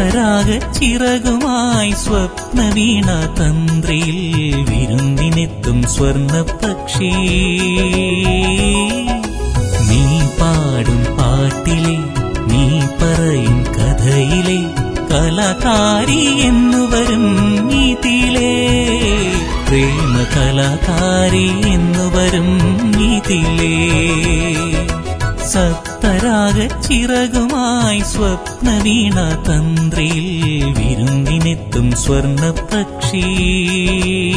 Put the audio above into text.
സപ്തരാഗ ചിറകുമായി സ്വപ്നവീണ തന്ത്രിയിൽ വിരുന്നിനെത്തും സ്വർണപക്ഷി. നീ പാടും പാട്ടിലെ, നീ പറയും കഥയിലെ കലാകാരി എന്നുവരും നീതിയിലെ, പ്രേമ കലാകാരി എന്നുവരും നീതിയിലെ. സപ്തരാഗ ചിറകുമായി സ്വപ്നവീണ തന്ത്രിയിൽ വിരുന്നിനെത്തും സ്വർണപക്ഷി.